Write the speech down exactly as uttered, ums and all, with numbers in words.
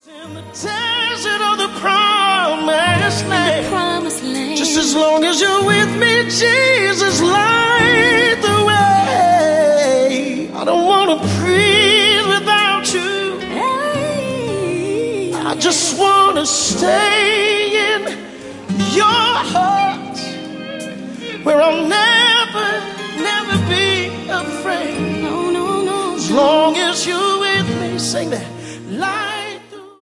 In the desert of the promised land, the promised land. Just as long as you're with me, Jesus, light the way. I don't want to breathe without you. Hey, I just want to stay in your heart, where I'll never, never be afraid. no, no, no. As long as you're with me, sing that.